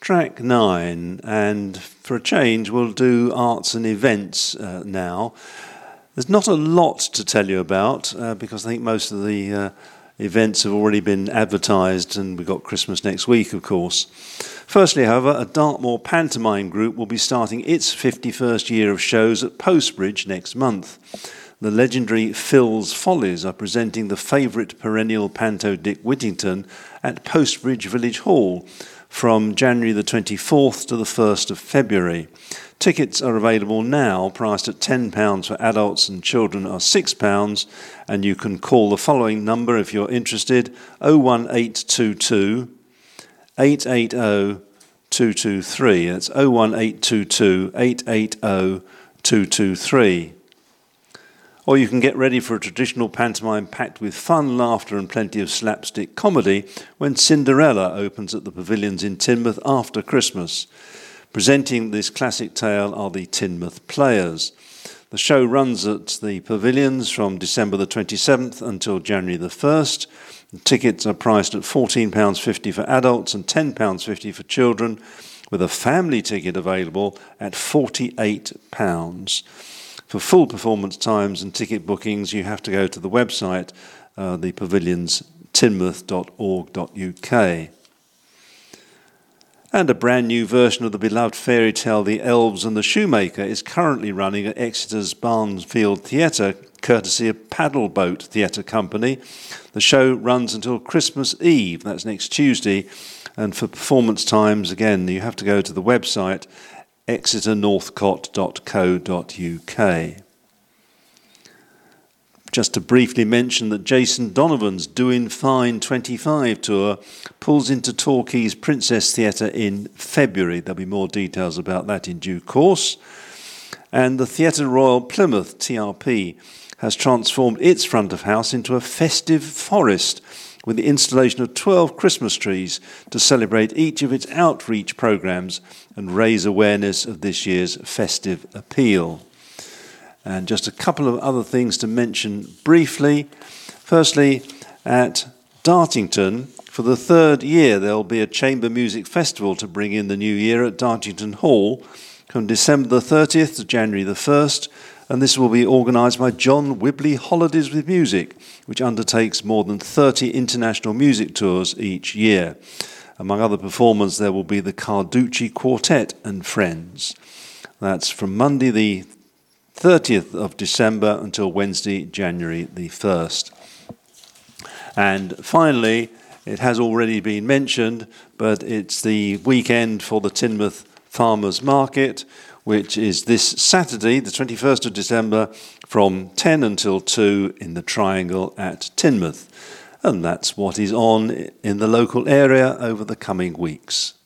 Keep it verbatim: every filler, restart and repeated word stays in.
Track nine, and for a change we'll do arts and events uh, now. There's not a lot to tell you about uh, because I think most of the uh, events have already been advertised, and we've got Christmas next week, of course. Firstly, however, a Dartmoor pantomime group will be starting its fifty-first year of shows at Postbridge next month. The legendary Phil's Follies are presenting the favourite perennial panto Dick Whittington at Postbridge Village Hall from January the twenty-fourth to the first of February. Tickets are available now, priced at ten pounds for adults, and children are six pounds, and you can call the following number if you're interested: oh one eight two two, eight eight oh, two two three. That's oh one eight two two, eight eight oh, two two three. Or you can get ready for a traditional pantomime packed with fun, laughter and plenty of slapstick comedy when Cinderella opens at the Pavilions in Teignmouth after Christmas. Presenting this classic tale are the Teignmouth Players. The show runs at the Pavilions from December the twenty-seventh until January the first. The tickets are priced at fourteen pounds fifty for adults and ten pounds fifty for children, with a family ticket available at forty-eight pounds. For full performance times and ticket bookings, you have to go to the website, uh, the pavilions teignmouth dot org dot U K. And a brand new version of the beloved fairy tale The Elves and the Shoemaker is currently running at Exeter's Barnfield Theatre, courtesy of Paddle Boat Theatre Company. The show runs until Christmas Eve, that's next Tuesday, and for performance times, again, you have to go to the website exeter northcott dot co dot U K. Just to briefly mention that Jason Donovan's Doin' Fine twenty-five tour pulls into Torquay's Princess Theatre in February. There'll be more details about that in due course. And the Theatre Royal Plymouth, T R P, has transformed its front of house into a festive forest with the installation of twelve Christmas trees to celebrate each of its outreach programmes and raise awareness of this year's festive appeal. And just a couple of other things to mention briefly. Firstly, at Dartington, for the third year, there'll be a chamber music festival to bring in the new year at Dartington Hall from December the thirtieth to January the first, and this will be organised by John Whibley Holidays with Music, which undertakes more than thirty international music tours each year. Among other performers, there will be the Carducci Quartet and Friends. That's from Monday the thirtieth of December until Wednesday, January the first. And finally, it has already been mentioned, but it's the weekend for the Teignmouth Farmers Market, which is this Saturday, the twenty-first of December, from ten until two in the Triangle at Teignmouth. And that's what is on in the local area over the coming weeks.